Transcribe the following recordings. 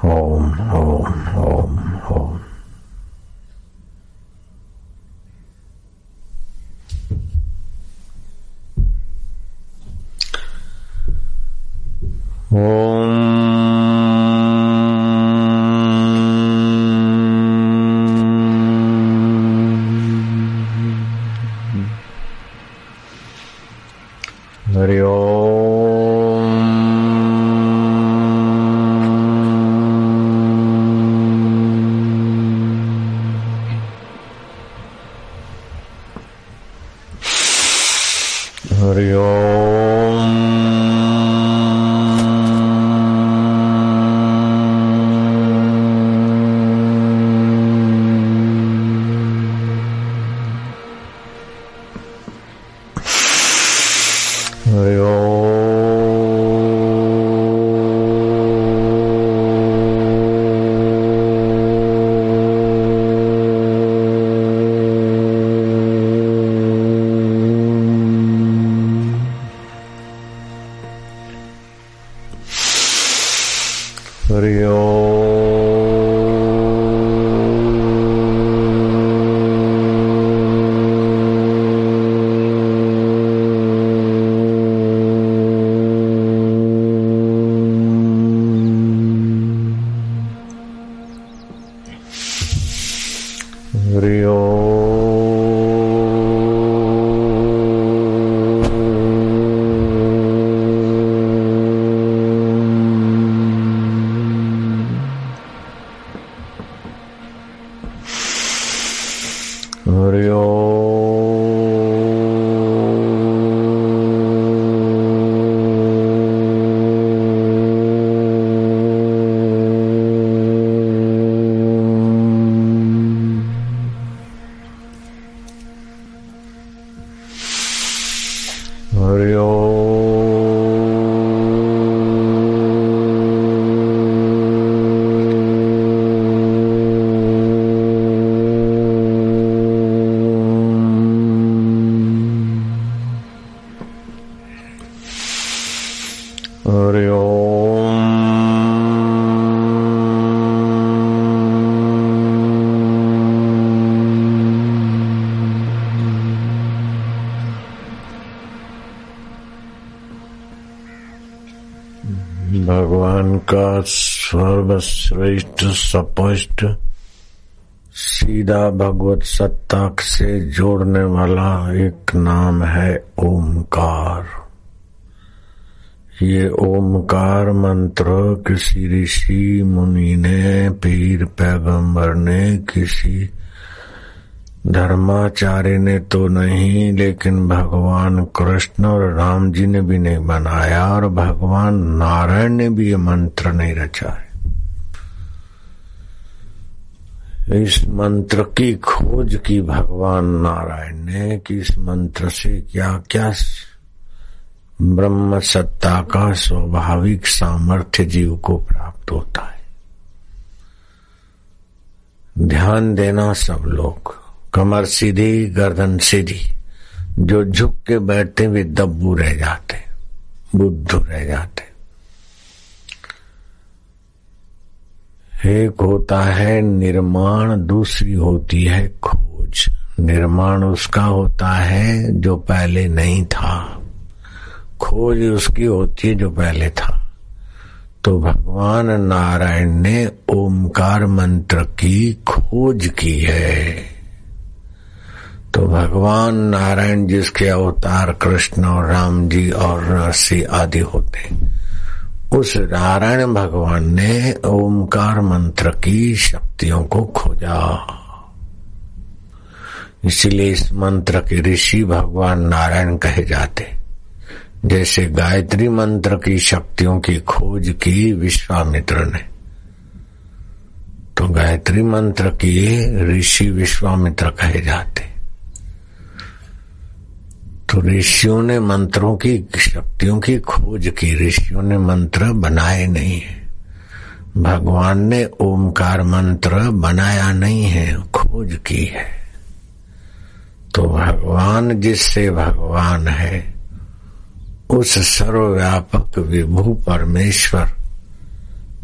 ओम ओम ओम ओम। हरि ओम। हरि ओम। हरि ओम। हरि ओम। हरि ओम। हरि ओम। हरि ओम। हरि ओम। भगवान का सर्वश्रेष्ठ स्पष्ट सीधा भगवत सत्ता से जोड़ने वाला एक नाम है ओमकार। ये ओमकार मंत्र किसी ऋषि मुनि ने, पीर पैगंबर ने, किसी धर्माचार्य ने तो नहीं, लेकिन भगवान कृष्ण और राम जी ने भी नहीं बनाया और भगवान नारायण ने भी ये मंत्र नहीं रचा है। इस मंत्र की खोज की भगवान नारायण ने कि इस मंत्र से क्या क्या ब्रह्म सत्ता का स्वाभाविक सामर्थ्य जीव को प्राप्त होता है। ध्यान देना सब लोग, कमर सीधी गर्दन सीधी। जो झुक के बैठते वे दब्बू रह जाते, बुद्धू रह जाते। एक होता है निर्माण, दूसरी होती है खोज। निर्माण उसका होता है जो पहले नहीं था, खोज उसकी होती है जो पहले था। तो भगवान नारायण ने ओमकार मंत्र की खोज की है। तो भगवान नारायण जिसके अवतार कृष्ण और राम जी और नरसिंह आदि होते, उस नारायण भगवान ने ओमकार मंत्र की शक्तियों को खोजा। इसलिए इस मंत्र के ऋषि भगवान नारायण कहे जाते। जैसे गायत्री मंत्र की शक्तियों की खोज की विश्वामित्र ने, तो गायत्री मंत्र की ऋषि विश्वामित्र कहे जाते। तो ऋषियों ने मंत्रों की शक्तियों की खोज की, ऋषियों ने मंत्र बनाए नहीं है। भगवान ने ओमकार मंत्र बनाया नहीं है, खोज की है। तो भगवान जिससे भगवान है, उस सर्वव्यापक विभु परमेश्वर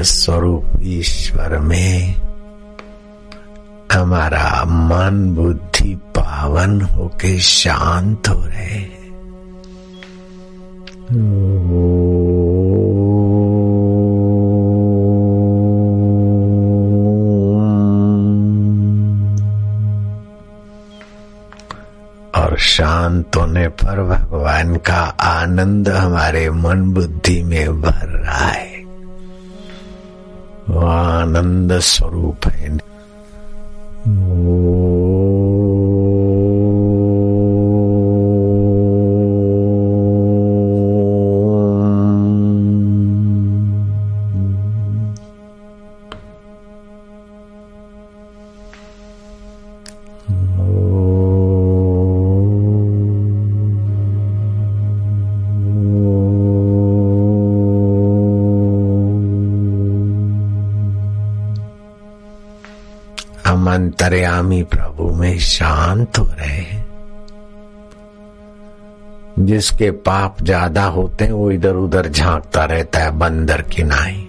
ओंकार स्वरूप ईश्वर में हमारा मन बुद्धि पावन होके शांत हो रहे। और शांत होने पर भगवान का आनंद हमारे मन बुद्धि में भर रहा है। वो आनंद स्वरूप है। हम अंतर्यामी प्रभु में शांत हो रहे हैं। जिसके पाप ज्यादा होते हैं वो इधर उधर झांकता रहता है बंदर की नाई।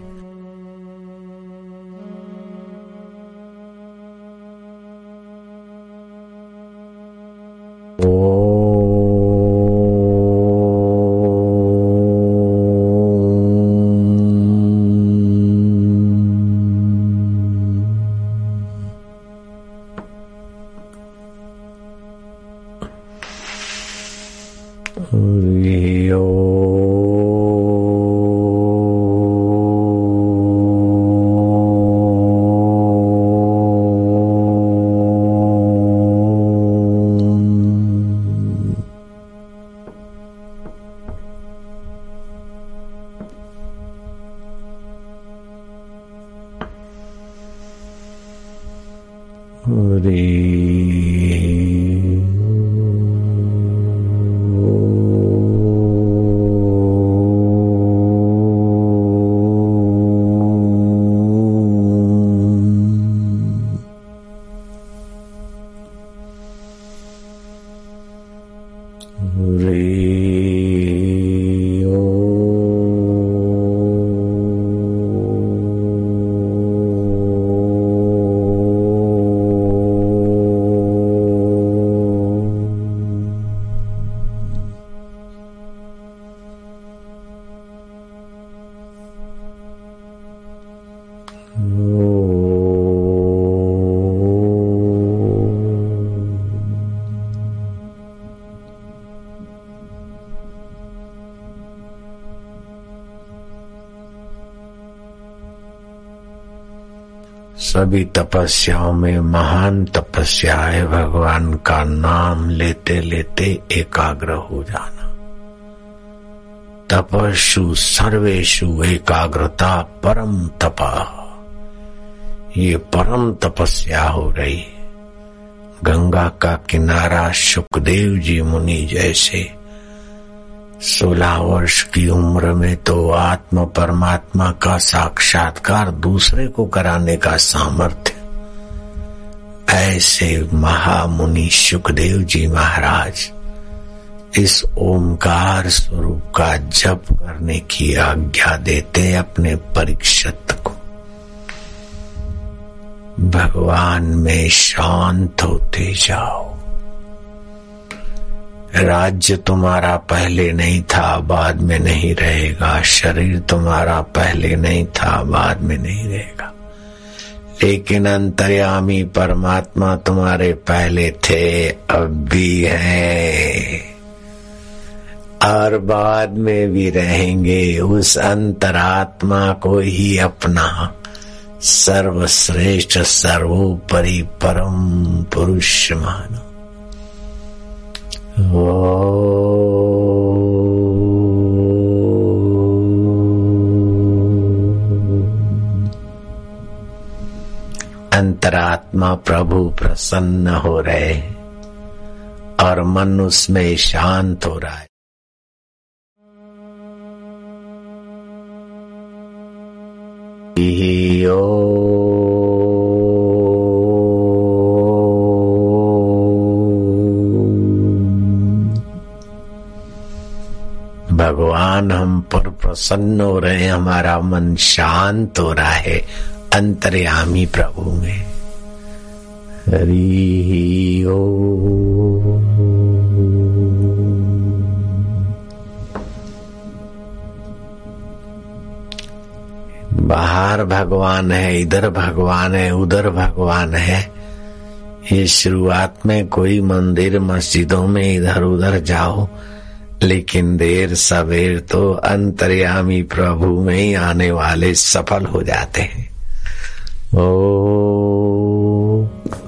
सभी तपस्याओं में महान तपस्या है भगवान का नाम लेते लेते एकाग्र हो जाना। तपस्सु सर्वेषु एकाग्रता परम तपा। ये परम तपस्या हो रही। गंगा का किनारा सुखदेव जी मुनि जैसे 16 वर्ष की उम्र में तो आत्मा परमात्मा का साक्षात्कार दूसरे को कराने का सामर्थ्य, ऐसे महामुनि सुखदेव जी महाराज इस ओमकार स्वरूप का जप करने की आज्ञा देते अपने परीक्षित को। भगवान में शांत होते जाओ। राज्य तुम्हारा पहले नहीं था, बाद में नहीं रहेगा। शरीर तुम्हारा पहले नहीं था, बाद में नहीं रहेगा। लेकिन अंतर्यामी परमात्मा तुम्हारे पहले थे, अब भी है और बाद में भी रहेंगे। उस अंतरात्मा को ही अपना सर्वश्रेष्ठ सर्वोपरि परम पुरुष मानो। अंतरात्मा प्रभु प्रसन्न हो रहे और मन उसमें शांत हो रहा है। भगवान हम पर प्रसन्न हो रहे हैं, हमारा मन शांत हो रहा है अंतर्यामी प्रभु में। हरि ओम। बाहर भगवान है, इधर भगवान है, उधर भगवान है। ये शुरुआत में कोई मंदिर मस्जिदों में इधर उधर जाओ, लेकिन देर सवेर तो अंतर्यामी प्रभु में ही आने वाले सफल हो जाते हैं। ओ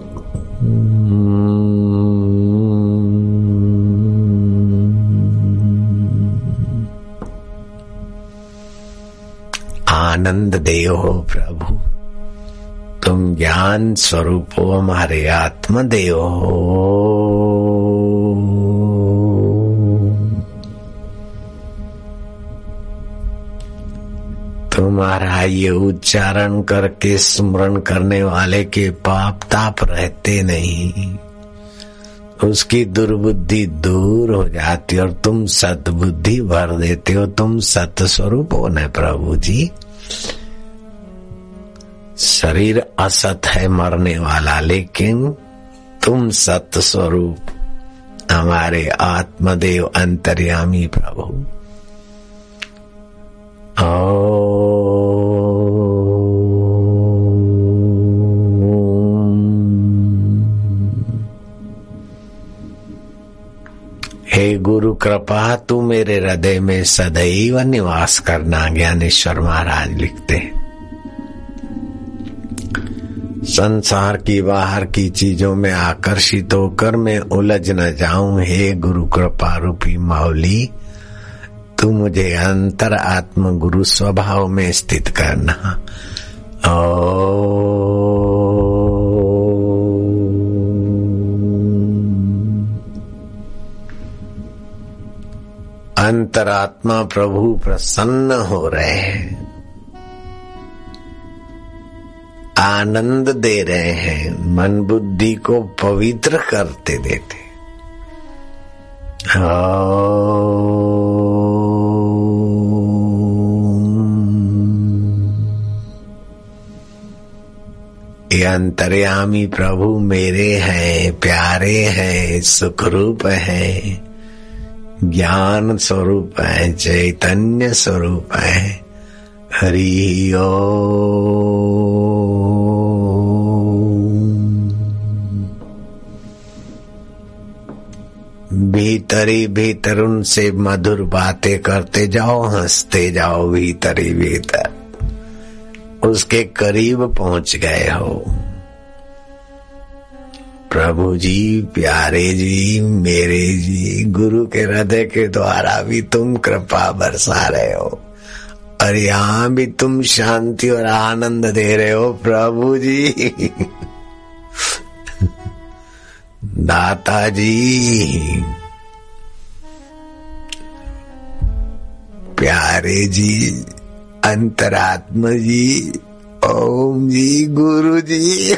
आनंद देव हो प्रभु, तुम ज्ञान स्वरूप हो, हमारे आत्मदेव हो। तुम्हारा ये उच्चारण करके स्मरण करने वाले के पाप ताप रहते नहीं, उसकी दुर्बुद्धि दूर हो जाती और तुम सद्बुद्धि भर देते हो। तुम सत स्वरूप हो न प्रभु जी। शरीर असत है, मरने वाला, लेकिन तुम सत स्वरूप, हमारे आत्मदेव अंतर्यामी प्रभु। हे गुरु कृपा तू मेरे हृदय में सदैव निवास करना, ज्ञानेश्वर महाराज लिखते हैं। संसार की बाहर की चीजों में आकर्षित होकर मैं उलझ न जाऊं। हे गुरु कृपा रूपी मौली, तू मुझे अंतर आत्म गुरु स्वभाव में स्थित करना। अंतरात्मा प्रभु प्रसन्न हो रहे हैं, आनंद दे रहे हैं, मन बुद्धि को पवित्र करते देते। ये अंतर्यामी प्रभु मेरे हैं, प्यारे हैं, सुखरूप हैं, ज्ञान स्वरूप है, चैतन्य स्वरूप है। हरि ओम। भीतरी भीतर उनसे मधुर बातें करते जाओ, हंसते जाओ, भीतरी भीतर उसके करीब पहुंच गए हो। प्रभु जी, प्यारे जी, मेरे जी, गुरु के हृदय के द्वारा भी तुम कृपा बरसा रहे हो और यहाँ भी तुम शांति और आनंद दे रहे हो प्रभु जी। दाता जी, प्यारे जी, अंतरात्मा जी, ओम जी, गुरु जी।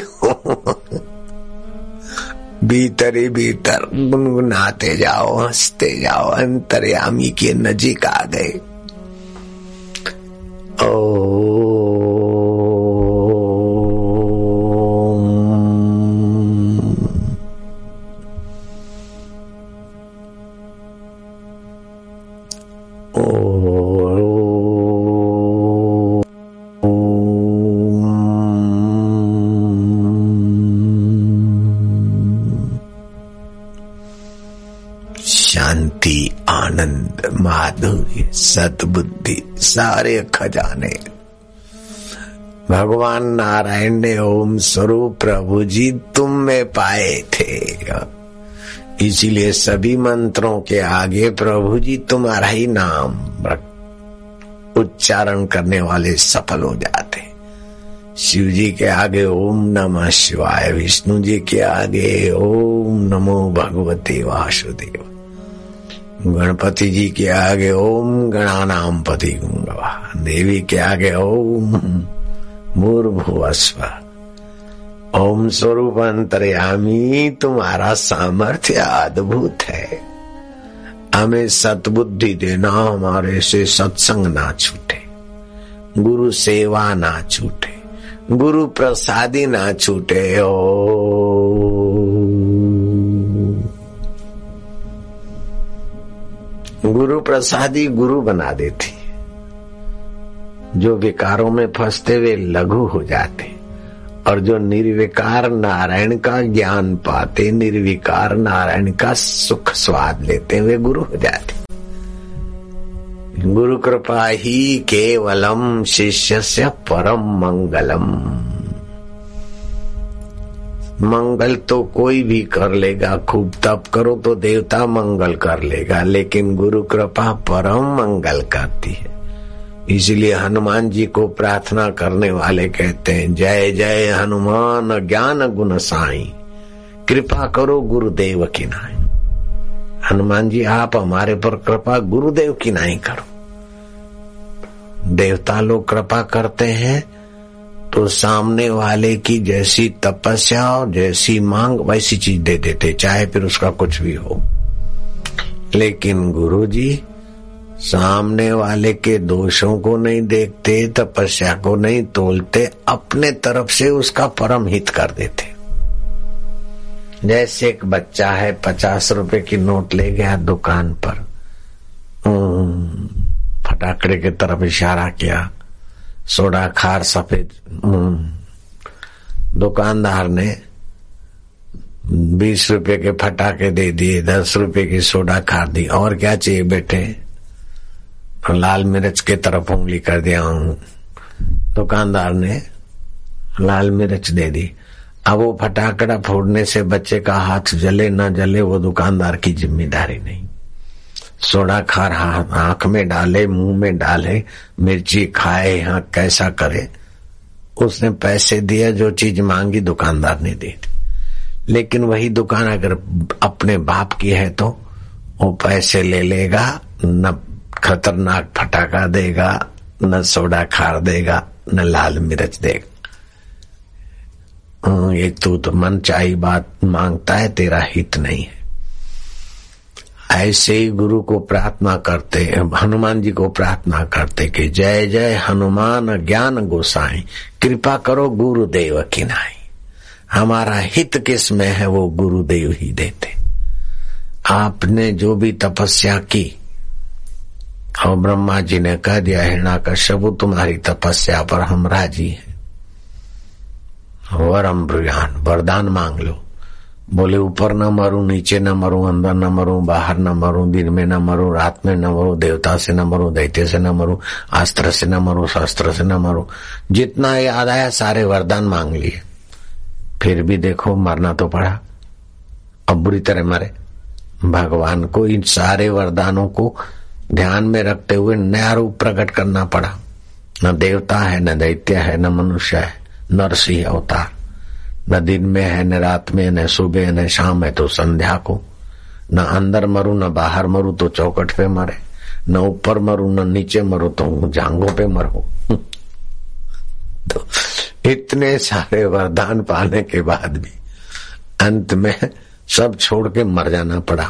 भीतर ही भीतर गुनगुनाते जाओ, हंसते जाओ, अंतर्यामी के नजीक आ गए। शांति, आनंद, माधुर्य, सद्बुद्धि, सारे खजाने भगवान नारायण ने ओम स्वरूप प्रभु जी तुम में पाए थे। इसीलिए सभी मंत्रों के आगे प्रभु जी तुम्हारा ही नाम उच्चारण करने वाले सफल हो जाते। शिव जी के आगे ओम नमः शिवाय, विष्णु जी के आगे ओम नमो भगवते वासुदेव, गणपति जी के आगे ओम गणानाम पति गुंगवा, देवी के आगे ओम मूर्भुवस्व। ओम स्वरूप अंतर्यामी, तुम्हारा सामर्थ्य अद्भुत है। हमें सतबुद्धि देना, हमारे से सत्संग ना छूटे, गुरु सेवा ना छूटे, गुरु प्रसादी ना छूटे। ओ गुरु प्रसादी गुरु बना देती, जो विकारों में फंसते वे लघु हो जाते, और जो निर्विकार नारायण का ज्ञान पाते, निर्विकार नारायण का सुख स्वाद लेते, वे गुरु हो जाते। गुरु कृपा ही केवलम शिष्यस्य परम मंगलम। मंगल तो कोई भी कर लेगा, खूब तप करो तो देवता मंगल कर लेगा, लेकिन गुरु कृपा परम मंगल करती है। इसलिए हनुमान जी को प्रार्थना करने वाले कहते हैं, जय जय हनुमान ज्ञान गुण साई, कृपा करो गुरुदेव की नाई। हनुमान जी आप हमारे पर कृपा गुरुदेव की नाई करो। देवता लोग कृपा करते हैं तो सामने वाले की जैसी तपस्या और जैसी मांग वैसी चीज दे देते, चाहे फिर उसका कुछ भी हो। लेकिन गुरु जी सामने वाले के दोषों को नहीं देखते, तपस्या को नहीं तोलते, अपने तरफ से उसका परम हित कर देते। जैसे एक बच्चा है, 50 रुपए की नोट ले गया दुकान पर, फटाकड़े की तरफ इशारा किया, सोडा खार सफेद, दुकानदार ने 20 रुपए के फटाके दे दिए, 10 रुपए की सोडा खार दी। और क्या चाहिए बेटे? लाल मिर्च के तरफ उंगली कर दिया हूं। दुकानदार ने लाल मिर्च दे दी। अब वो फटाकड़ा फोड़ने से बच्चे का हाथ जले न जले वो दुकानदार की जिम्मेदारी नहीं। सोडा खार आंख में डाले, मुंह में डाले, मिर्ची खाए, हाँ कैसा करे, उसने पैसे दिया, जो चीज मांगी दुकानदार ने दे दी। लेकिन वही दुकान अगर अपने बाप की है तो वो पैसे ले लेगा, न खतरनाक फटाका देगा, न सोडा खार देगा, न लाल मिर्च देगा। ये तू तो मन चाही बात मांगता है, तेरा हित नहीं है। ऐसे ही गुरु को प्रार्थना करते, हनुमान जी को प्रार्थना करते कि जय जय हनुमान ज्ञान गोसाई, कृपा करो गुरुदेव की नाई। हमारा हित किस में है वो गुरुदेव ही देते। आपने जो भी तपस्या की, और ब्रह्मा जी ने कह दिया हिरण्याकश्यप तुम्हारी तपस्या पर हम राजी हैं, वरम ब्रुयान, वरदान मांग लो। बोले ऊपर न मरूं, नीचे न मरूं, अंदर न मरूं, बाहर न मरूं, दिन में न मरूं, रात में न मरूं, देवता से न मरूं, दैत्य से न मरूं, अस्त्र से न मरूं, शस्त्र से न मरूं। जितना याद आया सारे वरदान मांग लिए, फिर भी देखो मरना तो पड़ा। अब बुरी तरह मरे। भगवान को इन सारे वरदानों को ध्यान में रखते हुए नया रूप प्रकट करना पड़ा। न देवता है, न दैत्य है, न मनुष्य है, नरसिंह अवतार। न दिन में है, न रात में, न सुबह न शाम है तो संध्या को। न अंदर मरू न बाहर मरू तो चौकट पे मरे, न ऊपर मरू न नीचे मरू तो जांघों पे मरो। तो इतने सारे वरदान पाने के बाद भी अंत में सब छोड़ के मर जाना पड़ा।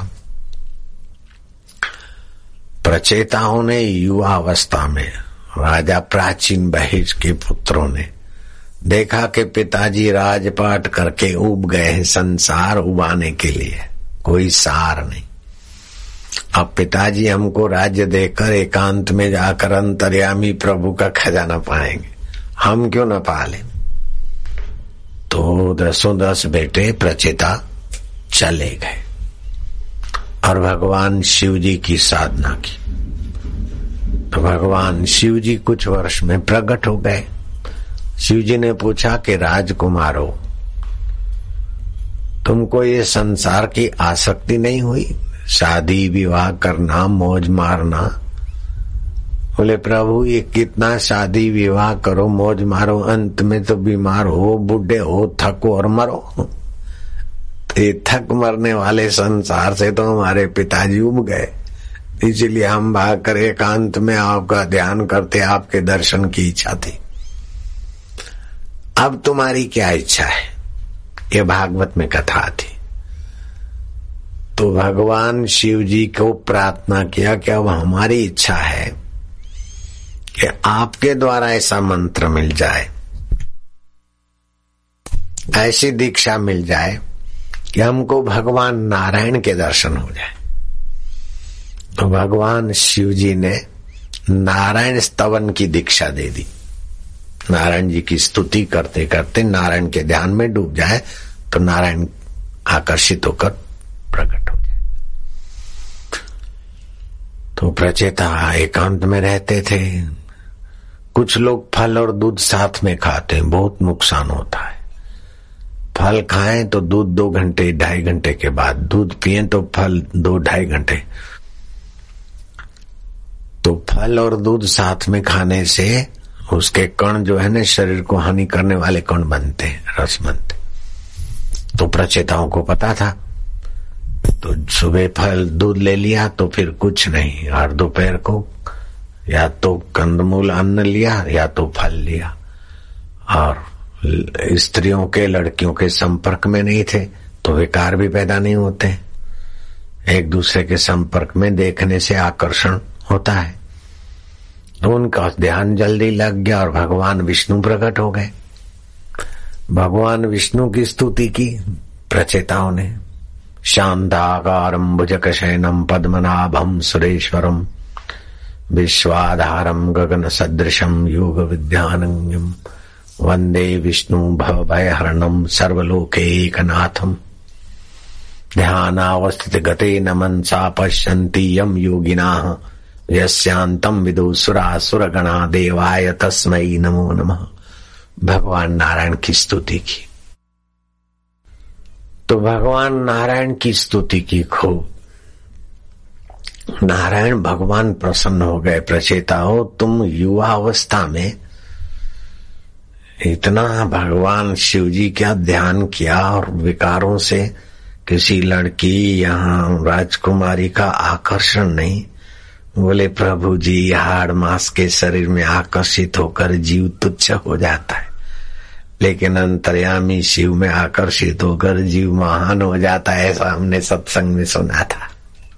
प्रचेताओं ने युवा अवस्था में राजा प्राचीन बहिष के पुत्रों ने देखा कि पिताजी राजपाट करके उब गए हैं संसार उबाने के लिए, कोई सार नहीं। अब पिताजी हमको राज्य देकर एकांत में जाकर अंतर्यामी प्रभु का खजाना पाएंगे, हम क्यों न पालें। तो 10 बेटे प्रचेता चले गए और भगवान शिव जी की साधना की। तो भगवान शिव जी कुछ वर्ष में प्रकट हो गए। शिव जी ने पूछा कि राजकुमारो, तुमको ये संसार की आसक्ति नहीं हुई, शादी विवाह करना, मौज मारना? बोले प्रभु ये कितना शादी विवाह करो, मौज मारो, अंत में तो बीमार हो, बूढ़े हो, थको और मरो। तो ये थक मरने वाले संसार से तो हमारे पिताजी उब गए, इसलिए हम भाग कर एकांत में आपका ध्यान करते, आपके दर्शन की इच्छा थी। अब तुम्हारी क्या इच्छा है? ये भागवत में कथा थी। तो भगवान शिव जी को प्रार्थना किया कि अब हमारी इच्छा है कि आपके द्वारा ऐसा मंत्र मिल जाए, ऐसी दीक्षा मिल जाए कि हमको भगवान नारायण के दर्शन हो जाए। तो भगवान शिव जी ने नारायण स्तवन की दीक्षा दे दी। नारायण जी की स्तुति करते करते नारायण के ध्यान में डूब जाए तो नारायण आकर्षित होकर प्रकट हो जाए। तो प्रचेता एकांत में रहते थे। कुछ लोग फल और दूध साथ में खाते हैं, बहुत नुकसान होता है। फल खाएं तो दूध 2 घंटे 2.5 घंटे के बाद, दूध पिएं तो फल 2-2.5 घंटे। तो फल और दूध साथ में खाने से उसके कण जो है ना, शरीर को हानि करने वाले कण बनते, रस बनते। तो प्रचेताओं को पता था, तो सुबह फल दूध ले लिया तो फिर कुछ नहीं, और दोपहर को या तो कंदमूल अन्न लिया या तो फल लिया। और स्त्रियों के लड़कियों के संपर्क में नहीं थे तो विकार भी पैदा नहीं होते। एक दूसरे के संपर्क में देखने से आकर्षण होता है। तो उनका ध्यान जल्दी लग गया और भगवान विष्णु प्रकट हो गए। भगवान विष्णु की स्तुति की प्रचेताओं ने। शांताकारं भुजगशयनं पद्मनाभं सुरेश्वरं विश्वाधारं गगन सदृशं योग विद्यानंगम वंदे विष्णु भवभयहरणं सर्वलोकैकनाथं ध्यानावस्थित गतेन मनसा पश्यन्ति यं योगिनाः यस्यान्तं विदुसुरासुरगणा देवाय तस्मै नमो नमः। भगवान नारायण की स्तुति की। तो भगवान नारायण की स्तुति की खूब। नारायण भगवान प्रसन्न हो गए। प्रचेताओ, तुम युवा अवस्था में इतना भगवान शिव जी का ध्यान किया और विकारों से किसी लड़की यहाँ राजकुमारी का आकर्षण नहीं। बोले प्रभु जी, हाड़ मांस के शरीर में आकर्षित होकर जीव तुच्छ हो जाता है, लेकिन अंतर्यामी शिव में आकर्षित होकर जीव महान हो जाता है। ऐसा हमने सत्संग में सुना था।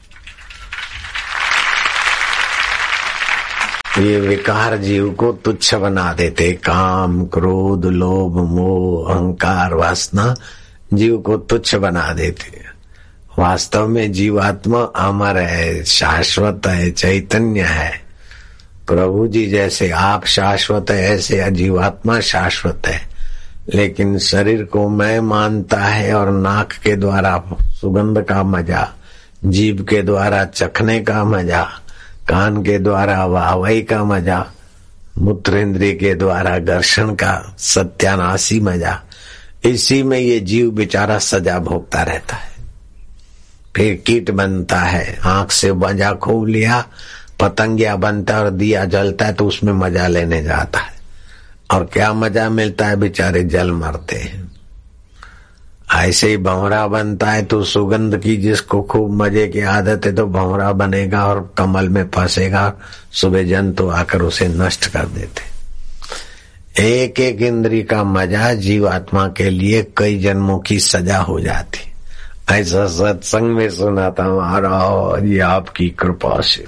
ये विकार जीव को तुच्छ बना देते। काम, क्रोध, लोभ, मोह, अहंकार, वासना जीव को तुच्छ बना देते। वास्तव में जीवात्मा अमर है, शाश्वत है, चैतन्य है। प्रभु जी जैसे आप शाश्वत है, ऐसे जीवात्मा शाश्वत है। लेकिन शरीर को मैं मानता है और नाक के द्वारा सुगंध का मजा, जीभ के द्वारा चखने का मजा, कान के द्वारा वाहवाही का मजा, मूत्र इंद्रिय के द्वारा घर्षण का सत्यानाशी मजा, इसी में ये जीव बेचारा सजा भोगता रहता है। फिर कीट बनता है, आंख से मजा खूब लिया, पतंगिया बनता है और दिया जलता है तो उसमें मजा लेने जाता है, और क्या मजा मिलता है, बेचारे जल मरते हैं। ऐसे ही भंवरा बनता है तो सुगंध की जिसको खूब मजे की आदत है तो भंवरा बनेगा और कमल में फंसेगा, सुबह जंतु आकर उसे नष्ट कर देते। एक एक इंद्री का मजा जीवात्मा के लिए कई जन्मों की सजा हो जाती। ऐसा सत्संग में सुना था महाराज, ये आपकी कृपा से।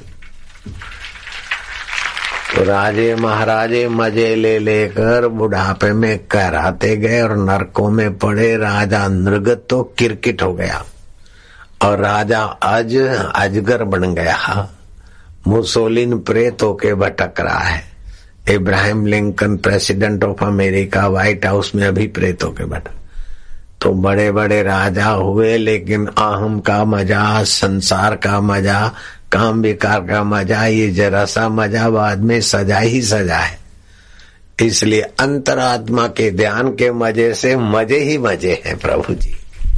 तो राजे महाराजे मजे ले लेकर बुढ़ापे में कहराते गए और नरकों में पड़े। राजा नृगत तो किरकिट हो गया और राजा अजगर बन गया। मुसोलिन प्रेत होके भटक रहा है। Abraham Lincoln president of America White House में अभी प्रेत होके भटक। तो बड़े बड़े राजा हुए, लेकिन अहम का मजा, संसार का मजा, काम विकार का मजा, ये जरा सा मजा बाद में सजा ही सजा है। इसलिए अंतरात्मा के ध्यान के मजे से मजे ही मजे हैं प्रभु जी।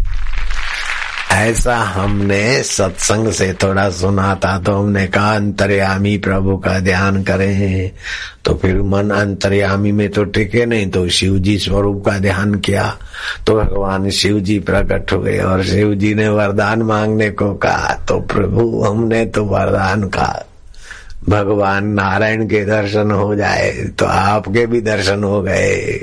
ऐसा हमने सत्संग से थोड़ा सुना था, तो हमने कहा अंतर्यामी प्रभु का ध्यान करें। तो फिर मन अंतर्यामी में तो टिके नहीं, तो शिव जी स्वरूप का ध्यान किया तो भगवान शिव जी प्रकट हुए और शिव जी ने वरदान मांगने को कहा। तो प्रभु हमने तो वरदान कहा भगवान नारायण के दर्शन हो जाए, तो आपके भी दर्शन हो गए।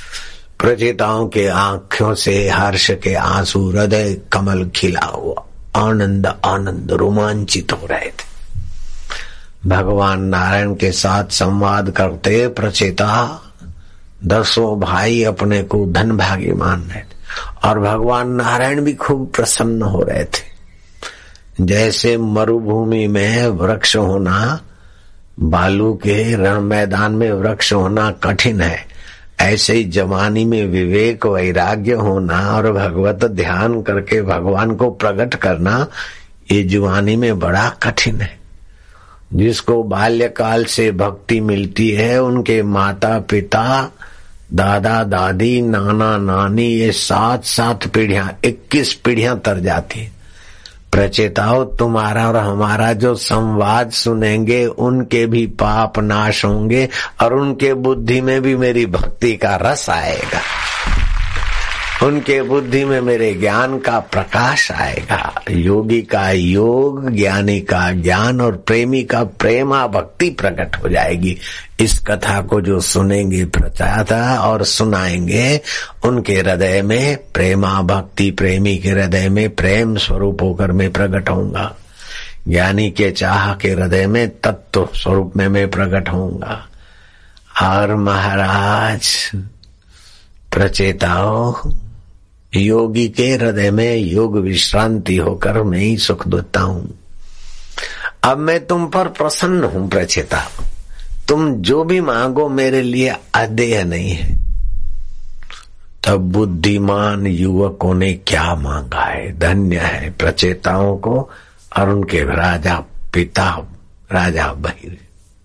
प्रचेताओं के आंखों से हर्ष के आंसू, हृदय कमल खिला हुआ। आनंद आनंद रोमांचित हो रहे थे। भगवान नारायण के साथ संवाद करते प्रचेता 10 भाई अपने को धन भागी मान रहे थे और भगवान नारायण भी खूब प्रसन्न हो रहे थे। जैसे मरुभूमि में वृक्ष होना, बालू के रण मैदान में वृक्ष होना कठिन है, ऐसे ही जवानी में विवेक वैराग्य होना और भगवत ध्यान करके भगवान को प्रकट करना, ये जवानी में बड़ा कठिन है। जिसको बाल्यकाल से भक्ति मिलती है, उनके माता पिता, दादा दादी, नाना नानी, ये 7 पीढ़ियां, 21 पीढ़ियां तर जाती है। प्रचेताओं, तुम्हारा और हमारा जो संवाद सुनेंगे उनके भी पाप नाश होंगे और उनके बुद्धि में भी मेरी भक्ति का रस आएगा, उनके बुद्धि में मेरे ज्ञान का प्रकाश आएगा। योगी का योग, ज्ञानी का ज्ञान और प्रेमी का प्रेमा भक्ति प्रकट हो जाएगी। इस कथा को जो सुनेंगे प्रचाता और सुनाएंगे, उनके हृदय में प्रेमा भक्ति, प्रेमी के हृदय में प्रेम स्वरूप होकर मैं प्रकट होऊंगा। ज्ञानी के चाह के हृदय में तत्व स्वरूप में मैं प्रकट होऊंगा। और महाराज प्रचेताओं, योगी के हृदय में योग विश्रांति होकर मैं ही सुख देता हूं। अब मैं तुम पर प्रसन्न हूं प्रचेता, तुम जो भी मांगो मेरे लिए अदेय नहीं है। तब बुद्धिमान युवकों ने क्या मांगा है, धन्य है प्रचेताओं को और उनके राजा पिता राजा बहिर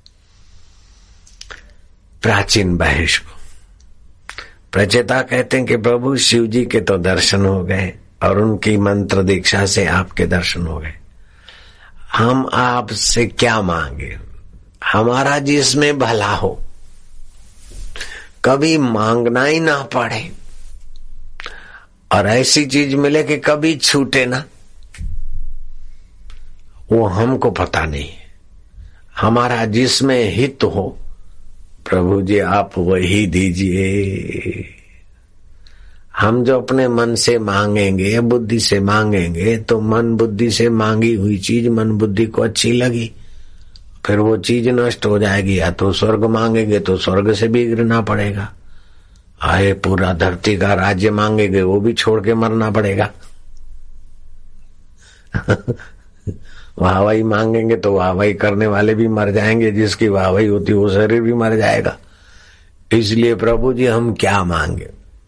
प्राचीन बहिष को। प्रचेता कहते हैं कि प्रभु शिव जी के तो दर्शन हो गए और उनकी मंत्र दीक्षा से आपके दर्शन हो गए, हम आपसे क्या मांगे, हमारा जिसमें भला हो, कभी मांगना ही ना पड़े और ऐसी चीज मिले कि कभी छूटे ना, वो हमको पता नहीं। हमारा जिसमें हित हो प्रभु जी आप वही दीजिए। हम जो अपने मन से मांगेंगे, बुद्धि से मांगेंगे, तो मन बुद्धि से मांगी हुई चीज मन बुद्धि को अच्छी लगी, फिर वो चीज नष्ट हो जाएगी। या तो स्वर्ग मांगेंगे तो स्वर्ग से भी गिरना पड़ेगा, आए पूरा धरती का राज्य मांगेंगे वो भी छोड़ के मरना पड़ेगा। वाहवाही मांगेंगे तो वाहवाही करने वाले भी मर जाएंगे, जिसकी वाहवाही होती वो शरीर भी मर जाएगा। इसलिए प्रभु जी हम क्या मांगे,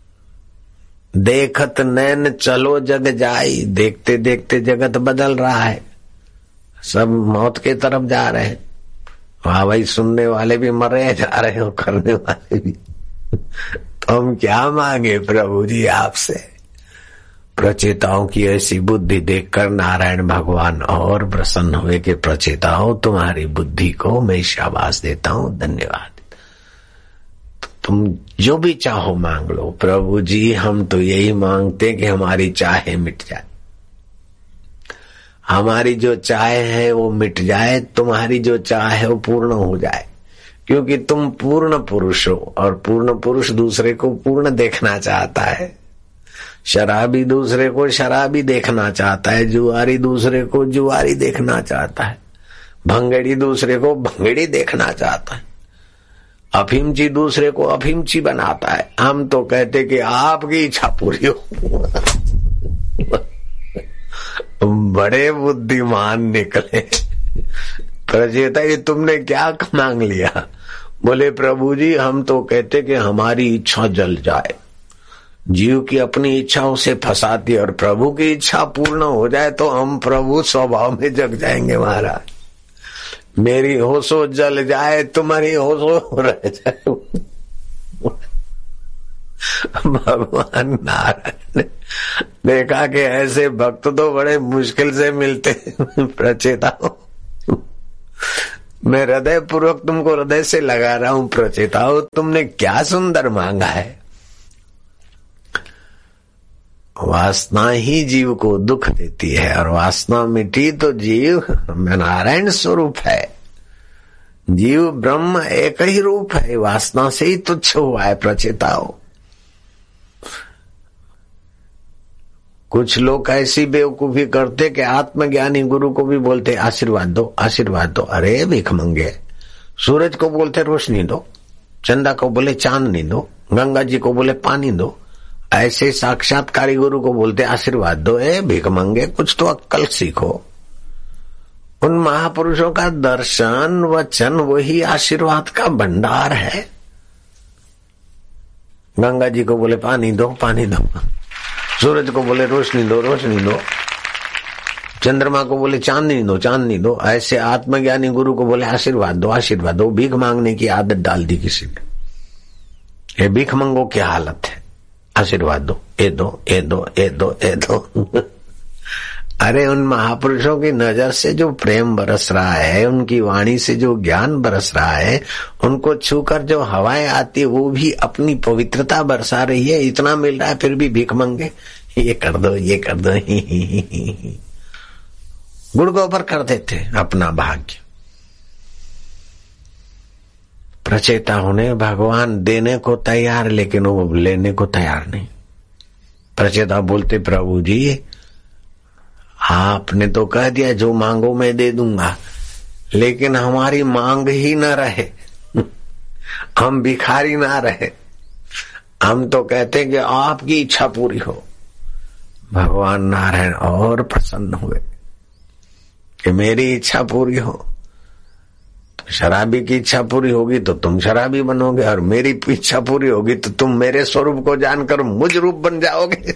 देखत नैन चलो जग जाई, देखते देखते जगत बदल रहा है, सब मौत के तरफ जा रहे हैं। वाहवाही सुनने वाले भी मर रहे जा रहे हो, करने वाले भी। तो हम क्या मांगे प्रभु जी आपसे। प्रचेताओं की ऐसी बुद्धि देखकर नारायण भगवान और प्रसन्न हुए कि प्रचेताओं तुम्हारी बुद्धि को मैं शाबाश देता हूं, धन्यवाद। तुम जो भी चाहो मांग लो प्रभु जी, हम तो यही मांगते कि हमारी चाहे मिट जाए, हमारी जो चाहे है वो मिट जाए, तुम्हारी जो चाहे है वो पूर्ण हो जाए, क्योंकि तुम पूर्ण पुरुष हो और पूर्ण पुरुष दूसरे को पूर्ण देखना चाहता है। शराबी दूसरे को शराबी देखना चाहता है, जुआरी दूसरे को जुआरी देखना चाहता है, भंगड़ी दूसरे को भंगड़ी देखना चाहता है, अफीमची दूसरे को अफीमची बनाता है। हम तो कहते कि आपकी इच्छा पूरी हो। बड़े बुद्धिमान निकले। प्रचेता ये तुमने क्या मांग लिया? बोले प्रभु जी हम तो कहते कि हमारी इच्छा जल जाए, जीव की अपनी इच्छा उसे फंसाती है और प्रभु की इच्छा पूर्ण हो जाए तो हम प्रभु स्वभाव में जग जाएंगे। महाराज मेरी होशो जल जाए, तुम्हारी होशो रह जाए। भगवान नारायण ने देखा कि ऐसे भक्त तो बड़े मुश्किल से मिलते। प्रचेताओं मैं हृदय पूर्वक तुमको हृदय से लगा रहा हूं। प्रचेताओं तुमने क्या सुंदर मांगा है। वासना ही जीव को दुख देती है और वासना मिटी तो जीव नारायण स्वरूप है। जीव ब्रह्म एक ही रूप है, वासना से ही तुच्छ हुआ है। प्रचेताओं कुछ लोग ऐसी बेवकूफी करते कि आत्मज्ञानी गुरु को भी बोलते आशीर्वाद दो आशीर्वाद दो। अरे भिख मंगे। सूरज को बोलते रोशनी दो, चंदा को बोले चांदनी दो, गंगा जी को बोले पानी दो। ऐसे साक्षात्कारी गुरु को बोलते आशीर्वाद दो। भिख मंगे, कुछ तो अक्कल सीखो। उन महापुरुषों का दर्शन वचन वही आशीर्वाद का भंडार है। गंगा जी को बोले पानी दो पानी दो, सूरज को बोले रोशनी दो रोशनी दो, चंद्रमा को बोले चांदनी दो चांदनी दो। ऐसे आत्मज्ञानी गुरु को बोले आशीर्वाद दो आशीर्वाद दो। भीख मांगने की आदत डाल दी किसी ने। ये भीख मंगो की हालत है। आशीर्वाद दो, ए दो ए दो ए दो ए दो। अरे उन महापुरुषों की नजर से जो प्रेम बरस रहा है, उनकी वाणी से जो ज्ञान बरस रहा है, उनको छूकर जो हवाएं आती है वो भी अपनी पवित्रता बरसा रही है। इतना मिल रहा है फिर भी भीख मंगे, ये कर दो ये कर दो। गुड़गों पर कर देते अपना भाग्य। प्रचेता होने भगवान देने को तैयार, लेकिन वो लेने को तैयार नहीं। प्रचेता बोलते प्रभु जी आपने तो कह दिया जो मांगो मैं दे दूंगा, लेकिन हमारी मांग ही न रहे, हम भिखारी ना रहे। हम तो कहते कि आपकी इच्छा पूरी हो। भगवान नारायण और प्रसन्न हुए कि मेरी इच्छा पूरी हो। तो शराबी की इच्छा पूरी होगी तो तुम शराबी बनोगे, और मेरी इच्छा पूरी होगी तो तुम मेरे स्वरूप को जानकर मुझ रूप बन जाओगे।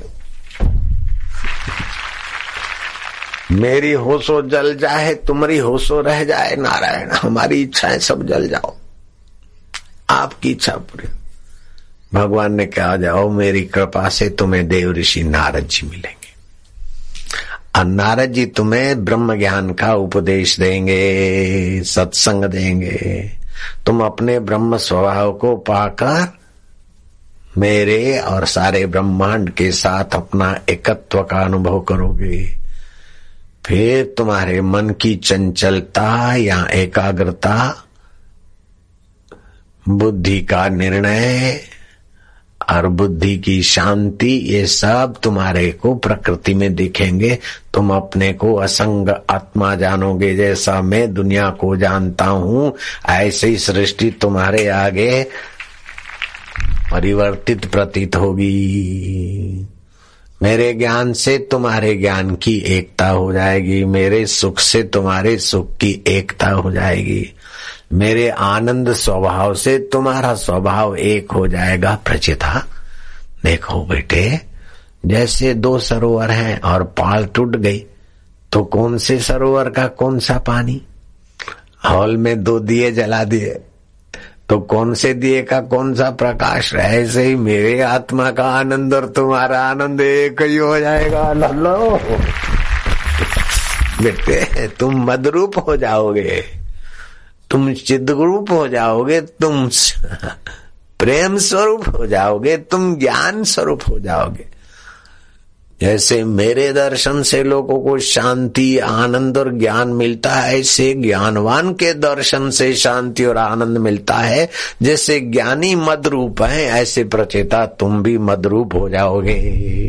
मेरी होशो जल जाए तुम्हारी होशो रह जाए। नारायण हमारी इच्छाएं सब जल जाओ, आपकी इच्छा पूरी। भगवान ने कहा जाओ मेरी कृपा से तुम्हें देव ऋषि नारद जी मिलेंगे, और नारद जी तुम्हें ब्रह्म ज्ञान का उपदेश देंगे, सत्संग देंगे। तुम अपने ब्रह्म स्वभाव को पाकर मेरे और सारे ब्रह्मांड के साथ अपना एकत्व का अनुभव करोगे। फिर तुम्हारे मन की चंचलता या एकाग्रता, बुद्धि का निर्णय और बुद्धि की शांति, ये सब तुम्हारे को प्रकृति में दिखेंगे। तुम अपने को असंग आत्मा जानोगे। जैसा मैं दुनिया को जानता हूँ, ऐसी सृष्टि तुम्हारे आगे परिवर्तित प्रतीत होगी। मेरे ज्ञान से तुम्हारे ज्ञान की एकता हो जाएगी, मेरे सुख से तुम्हारे सुख की एकता हो जाएगी, मेरे आनंद स्वभाव से तुम्हारा स्वभाव एक हो जाएगा। प्रचिता देखो बेटे, जैसे दो सरोवर हैं और पाल टूट गई तो कौन से सरोवर का कौन सा पानी। हॉल में दो दिए जला दिए तो कौन से दिए का कौन सा प्रकाश। ऐसे ही मेरे आत्मा का आनंद और तुम्हारा आनंद एक ही हो जाएगा। लो बेटे, तुम मदरूप हो जाओगे, तुम चिद्रूप हो जाओगे, तुम प्रेम स्वरूप हो जाओगे, तुम ज्ञान स्वरूप हो जाओगे। जैसे मेरे दर्शन से लोगों को शांति आनंद और ज्ञान मिलता है, ऐसे ज्ञानवान के दर्शन से शांति और आनंद मिलता है। जैसे ज्ञानी मदरूप है, ऐसे प्रचेता तुम भी मदरूप हो जाओगे।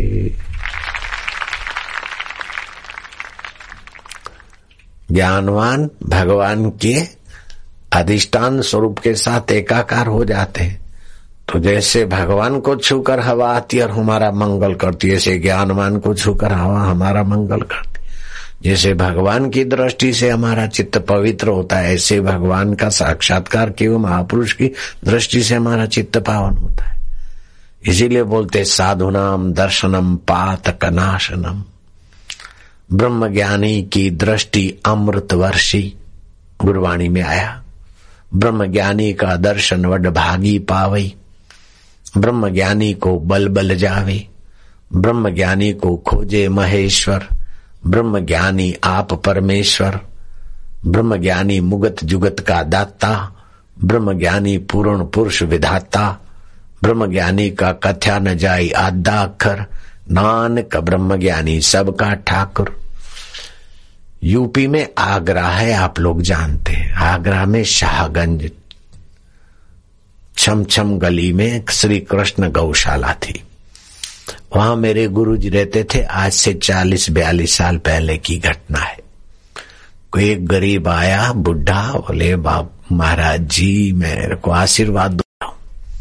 ज्ञानवान भगवान के अधिष्ठान स्वरूप के साथ एकाकार हो जाते हैं। तो जैसे भगवान को छूकर हवा आती और हमारा मंगल करती, ऐसे ज्ञानवान को छूकर हवा हमारा मंगल करती। जैसे भगवान की दृष्टि से हमारा चित्त पवित्र होता है, ऐसे भगवान का साक्षात्कार किए महापुरुष की दृष्टि से हमारा चित्त पावन होता है। इसीलिए बोलते साधुनाम दर्शनम पातक नाशनम। ब्रह्म ज्ञानी की दृष्टि अमृत वर्षी, गुरवाणी में आया। ब्रह्म ज्ञानी का दर्शन वड भागी पावई। ब्रह्म ज्ञानी को बल बल जावे, ब्रह्म ज्ञानी को खोजे महेश्वर। ब्रह्म ज्ञानी आप परमेश्वर, ब्रह्म ज्ञानी मुगत जुगत का दाता, ब्रह्म ज्ञानी पूर्ण पुरुष विधाता। ब्रह्म ज्ञानी का कथ्या न जाई आधा अक्षर, नानक ब्रह्म ज्ञानी सबका ठाकुर। यूपी में आगरा है, आप लोग जानते हैं। आगरा में शाहगंज छम छम गली में श्री कृष्ण गौशाला थी। वहां मेरे गुरुजी रहते थे। आज से 40-42 साल पहले की घटना है। कोई एक गरीब आया, बुढ़ा, बोले बाप महाराज जी मेरे को आशीर्वाद दो।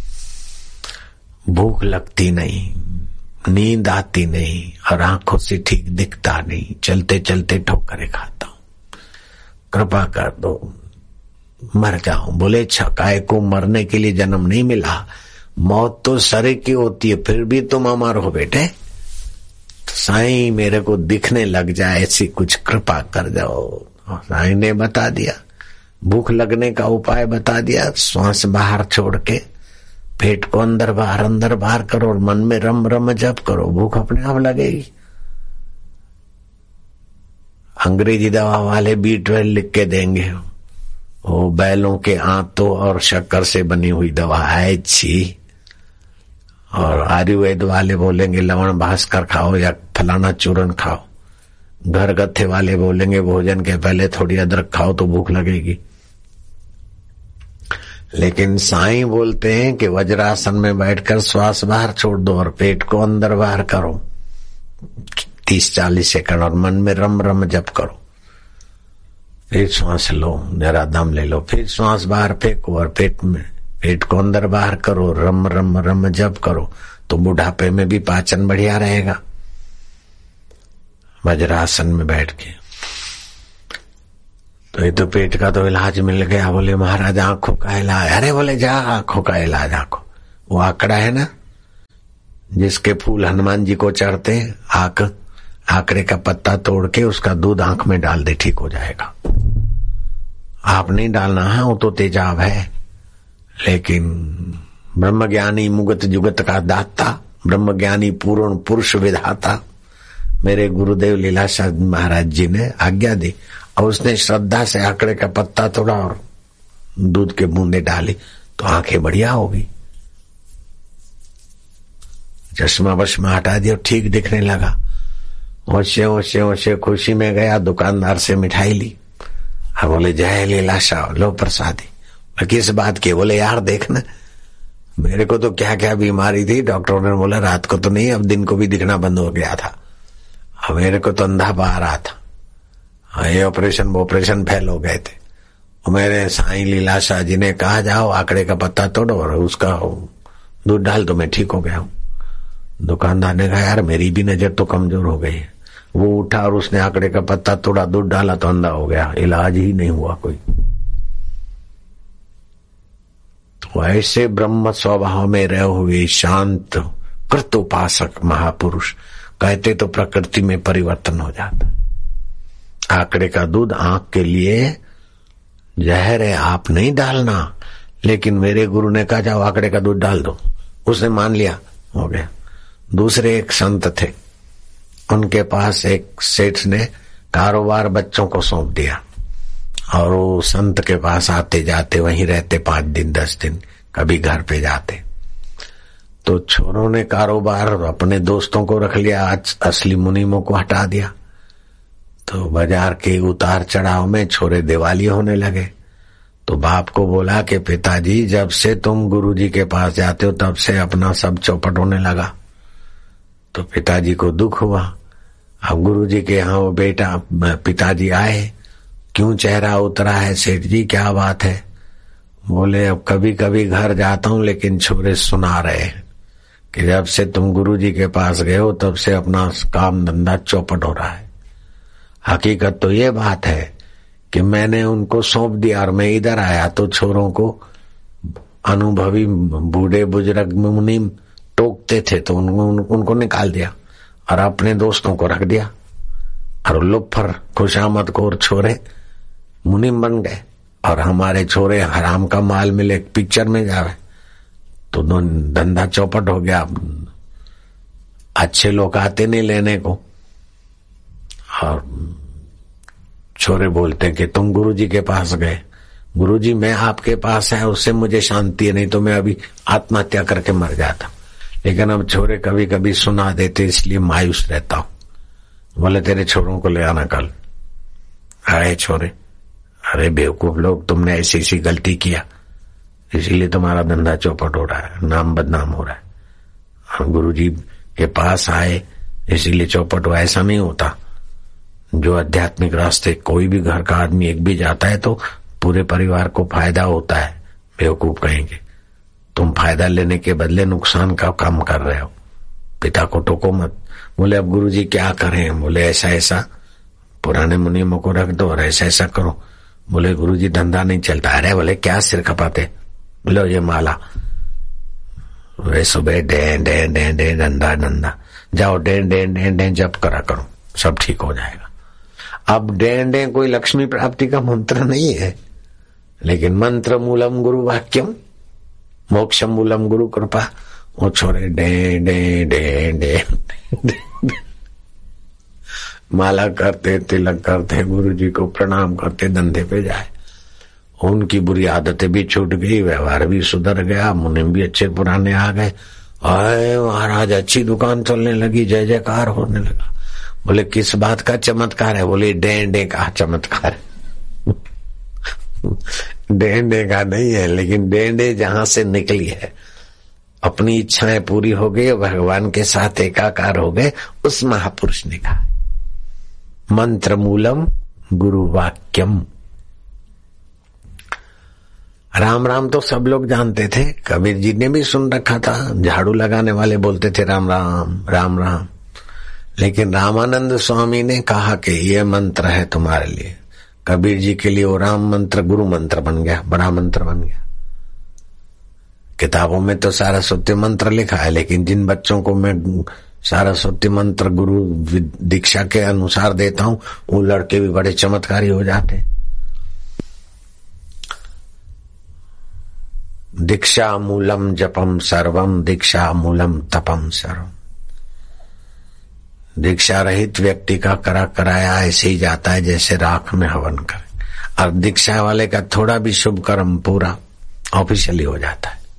भूख लगती नहीं, नींद आती नहीं और आंखों से ठीक दिखता नहीं, चलते चलते ठोकरे खाता हूं, कृपा कर दो, मर जाऊं। बोले छकाए को मरने के लिए जन्म नहीं मिला, मौत तो सरे की होती है, फिर भी तुम अमर हो बेटे। तो साईं मेरे को दिखने लग जाए ऐसी कुछ कृपा कर जाओ। साईं ने बता दिया, भूख लगने का उपाय बता दिया। श्वास बाहर छोड़ के पेट को अंदर बाहर करो और मन में रम रम जप करो, भूख अपने आप लगेगी। अंग्रेजी दवा वाले B12 लिख के देंगे, वो बैलों के आंतों और शक्कर से बनी हुई दवा है अच्छी। और आयुर्वेद वाले बोलेंगे लवण भास्कर खाओ या फलाना चूरन खाओ। घर गत्थे वाले बोलेंगे भोजन के पहले थोड़ी अदरक खाओ तो भूख लगेगी। लेकिन साईं बोलते हैं कि वज्रासन में बैठकर श्वास बाहर छोड़ दो और पेट को अंदर बाहर करो 30-40 सेकंड और मन में रम रम जप करो। फिर श्वास लो, जरा दम ले लो, फिर श्वास बाहर फेंको और पेट को अंदर बाहर करो, रम रम रम जप करो, तो बुढ़ापे में भी पाचन बढ़िया रहेगा। वज्रासन में बैठ के तो ये तो पेट का तो इलाज मिल गया। बोले महाराज आंखों का इलाज, अरे बोले जा आंखों का इलाज। आंखों वो आंकड़ा है ना जिसके फूल हनुमान जी को चढ़ते, आंकड़े का पत्ता तोड़ के उसका दूध आंख में डाल दे, ठीक हो जाएगा। आप नहीं डालना है, वो तो तेजाब है। लेकिन ब्रह्मज्ञानी मुगत जुगत का दाता, ब्रह्मज्ञानी पूर्ण पुरुष विधाता मेरे गुरुदेव लीलाशाह महाराज जी ने आज्ञा दी और उसने श्रद्धा से आंकड़े का पत्ता तोड़ा और दूध के बूंदे डाली तो आंखें बढ़िया होगी। चश्मा वश्मा हटा दिया, ठीक दिखने लगा। होशे खुशी में गया, दुकानदार से मिठाई ली और बोले जय लीलाशाह, लो प्रसादी। किस बात की? बोले यार देखना मेरे को तो क्या क्या बीमारी थी, डॉक्टरों ने बोला रात को तो नहीं, अब दिन को भी दिखना बंद हो गया था, अब मेरे को तो अंधा आ रहा था, ये ऑपरेशन फेल हो गए थे। मेरे साईं लीलाशाह जी ने कहा जाओ आंकड़े का पत्ता तोड़ो और उसका दूध डाल दो, मैं ठीक हो गया हूँ। दुकानदार ने कहा यार मेरी भी नजर तो कमजोर हो गई है। वो उठा और उसने आंकड़े का पत्ता तोड़ा, दूध डाला तो अंधा हो गया, इलाज ही नहीं हुआ कोई। तो ऐसे ब्रह्म स्वभाव में रहे हुए शांत कृत उपासक महापुरुष कहते तो प्रकृति में परिवर्तन हो जाता। आंकड़े का दूध आंख के लिए जहर है, आप नहीं डालना। लेकिन मेरे गुरु ने कहा जाओ आंकड़े का दूध डाल दो, उसने मान लिया, हो गया। दूसरे एक संत थे, उनके पास एक सेठ ने कारोबार बच्चों को सौंप दिया और वो संत के पास आते जाते वहीं रहते 5 दिन 10 दिन, कभी घर पे जाते। तो छोरों ने कारोबार अपने दोस्तों को रख लिया, असली मुनीमों को हटा दिया। तो बाजार के उतार चढ़ाव में छोरे दिवाली होने लगे। तो बाप को बोला कि पिताजी जब से तुम गुरुजी के पास जाते हो तब से अपना सब चौपट होने लगा। तो पिताजी को दुख हुआ। अब गुरुजी के यहाँ वो पिताजी आए, क्यों चेहरा उतरा है सेठ जी, क्या बात है? बोले अब कभी कभी घर जाता हूँ लेकिन छोरे सुना रहे कि जब से तुम गुरुजी के पास गए हो तब से अपना काम धंधा चौपट हो रहा है। हकीकत तो ये बात है कि मैंने उनको सौंप दिया और मैं इधर आया तो छोरों को अनुभवी बूढ़े बुजुर्ग मुनि टोकते थे तो उनको निकाल दिया और अपने दोस्तों को रख दिया और लुफर खुशामद को और छोरे मुनिम बन गए और हमारे छोरे हराम का माल मिले पिक्चर में जावे तो धंधा चौपट हो गया। अच्छे लोग आते नहीं लेने को और छोरे बोलते कि तुम गुरुजी के पास गए, गुरुजी मैं आपके पास है उससे मुझे शांति है, नहीं तो मैं अभी आत्महत्या करके मर जाता। लेकिन अब छोरे कभी कभी सुना देते इसलिए मायूस रहता हूं। बोले तेरे छोरों को ले आना कल। आए छोरे, अरे बेवकूफ लोग तुमने ऐसी ऐसी गलती किया इसीलिए तुम्हारा धंधा चौपट हो रहा है, नाम बदनाम हो रहा है। गुरुजी ये पास आए इसीलिए चौपट हुआ, ऐसा नहीं होता। जो आध्यात्मिक रास्ते कोई भी घर का आदमी एक भी जाता है तो पूरे परिवार को फायदा होता है। बेवकूफ कहेंगे, तुम फायदा लेने के बदले नुकसान का काम कर रहे हो। पिता को टोको मत। बोले अब गुरुजी क्या करें? बोले ऐसा ऐसा पुराने मुनियों को रख दो और ऐसा ऐसा करो। बोले गुरुजी धंधा नहीं चलता। अरे बोले क्या सिर खपाते? बोले ये माला वे सुबह डे डे डे डे धंधा धंधा जाओ डे डे डे डे जप करा करो, सब ठीक हो जाएगा। अब डे डे कोई लक्ष्मी प्राप्ति का मंत्र नहीं है, लेकिन मंत्र मूलम गुरु वाक्यम मोक्षम मूलम गुरु कृपा। वो छोरे डे डे डे डे माला करते, तिलक करते, गुरु जी को प्रणाम करते, धंधे पे जाए। उनकी बुरी आदतें भी छूट गई, व्यवहार भी सुधर गया, मुनिम भी अच्छे पुराने आ गए। आए महाराज अच्छी दुकान चलने लगी, जय जयकार होने लगा। बोले किस बात का चमत्कार है? बोले डे का चमत्कार है। डे का नहीं है, लेकिन डे जहां से निकली है, अपनी इच्छाएं पूरी हो गई, भगवान के साथ एकाकार हो गए, उस महापुरुष ने कहा मंत्र मूलम गुरु वाक्यम। राम राम तो सब लोग जानते थे, कबीर जी ने भी सुन रखा था, झाड़ू लगाने वाले बोलते थे राम राम राम राम। लेकिन रामानंद स्वामी ने कहा कि ये मंत्र है तुम्हारे लिए। कबीर जी के लिए वो राम मंत्र गुरु मंत्र बन गया, बड़ा मंत्र बन गया। किताबों में तो सरस्वती मंत्र लिखा है, लेकिन जिन बच्चों को मैं सरस्वती मंत्र गुरु दीक्षा के अनुसार देता हूं, वो लड़के भी बड़े चमत्कारी हो जाते। दीक्षा मूलम जपम सर्वम, दीक्षा मूलम तपम सर्वम। दीक्षा रहित व्यक्ति का कराया ऐसे ही जाता है जैसे राख में हवन करे, और दीक्षा वाले का थोड़ा भी शुभ कर्म पूरा ऑफिशियली हो जाता है।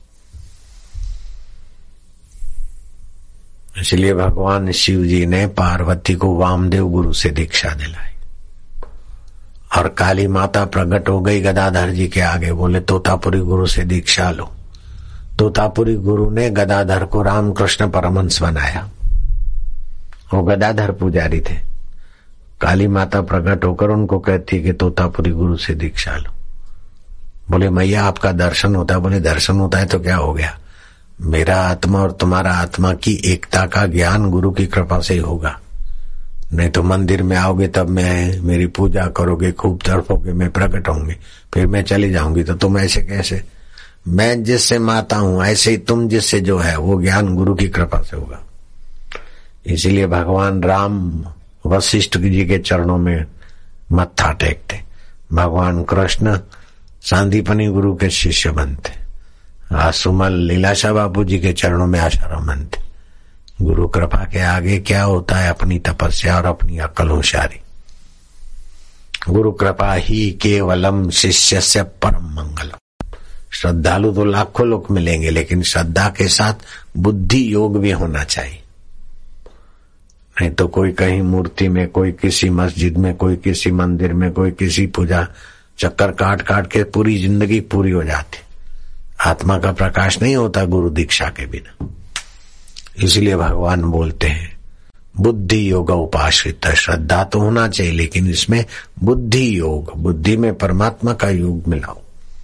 इसलिए भगवान शिव जी ने पार्वती को वामदेव गुरु से दीक्षा दिलाई, और काली माता प्रकट हो गई गदाधर जी के आगे, बोले तोतापुरी गुरु से दीक्षा लो। तोतापुरी गुरु ने गदाधर को रामकृष्ण परमहंस बनाया। वो गदाधर पुजारी थे। काली माता प्रकट होकर उनको कहती कि तोतापुरी गुरु से दीक्षा लो। बोले मैया आपका दर्शन होता है। बोले दर्शन होता है तो क्या हो गया? मेरा आत्मा और तुम्हारा आत्मा की एकता का ज्ञान गुरु की कृपा से ही होगा। नहीं तो मंदिर में आओगे तब मैं मेरी पूजा करोगे, खूब तड़पोगे, मैं प्रकट होंगे, फिर मैं चली जाऊंगी, तो तुम ऐसे कैसे? मैं जिससे माता हूं ऐसे ही तुम जिससे जो है वो ज्ञान गुरु की कृपा से होगा। इसीलिए भगवान राम वशिष्ठ जी के चरणों में मत्था टेकते, भगवान कृष्ण सांदीपनी गुरु के शिष्य बनते, सुमल लीलाशाह बापू जी के चरणों में आश्रम बनते। गुरु कृपा के आगे क्या होता है? अपनी तपस्या और अपनी अकल होशियारी। गुरु कृपा ही केवलम शिष्य से परम मंगलम। श्रद्धालु तो लाखों लोग मिलेंगे, लेकिन श्रद्धा के साथ बुद्धि योग भी होना चाहिए। नहीं तो कोई कहीं मूर्ति में, कोई किसी मस्जिद में, कोई किसी मंदिर में, कोई किसी पूजा चक्कर काट काट के पूरी जिंदगी पूरी हो जाती। आत्मा का प्रकाश नहीं होता गुरु दीक्षा के बिना। इसलिए भगवान बोलते हैं बुद्धि योग उपाश्रित। श्रद्धा तो होना चाहिए, लेकिन इसमें बुद्धि योग, बुद्धि में परमात्मा का योग मिलाओ।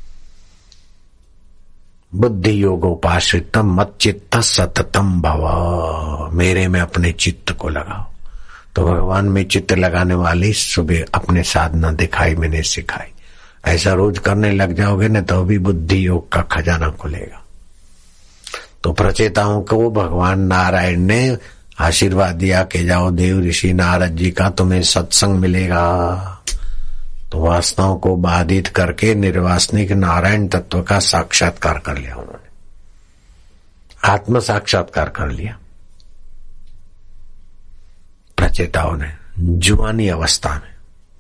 बुद्धि योग उपाश्रितम मत चित्त सततम भव। मेरे में अपने चित्त को लगाओ। तो भगवान में चित्त लगाने वाली सुबह अपने साधना दिखाई मैंने सिखाई। ऐसा रोज करने लग जाओगे न तो भी बुद्धि योग का खजाना खुलेगा। तो प्रचेताओं को भगवान नारायण ने आशीर्वाद दिया कि जाओ देव ऋषि नारद जी का तुम्हें सत्संग मिलेगा। तो वासनाओं को बाधित करके निर्वासनिक नारायण तत्व का साक्षात्कार कर लिया उन्होंने, आत्म साक्षात्कार कर लिया प्रचेताओं ने जुआनी अवस्था में।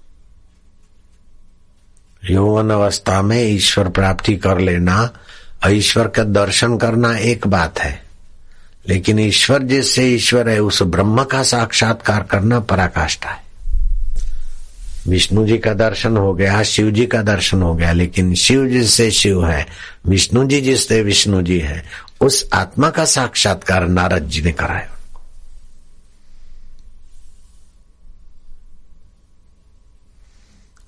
यौवन अवस्था में ईश्वर प्राप्ति कर लेना, ईश्वर का दर्शन करना एक बात है, लेकिन ईश्वर जिससे ईश्वर है उस ब्रह्म का साक्षात्कार करना पराकाष्ठा है। विष्णु जी का दर्शन हो गया, शिव जी का दर्शन हो गया, लेकिन शिव जिससे शिव है, विष्णु जी जिससे विष्णु जी है, उस आत्मा का साक्षात्कार नारद जी ने कराया।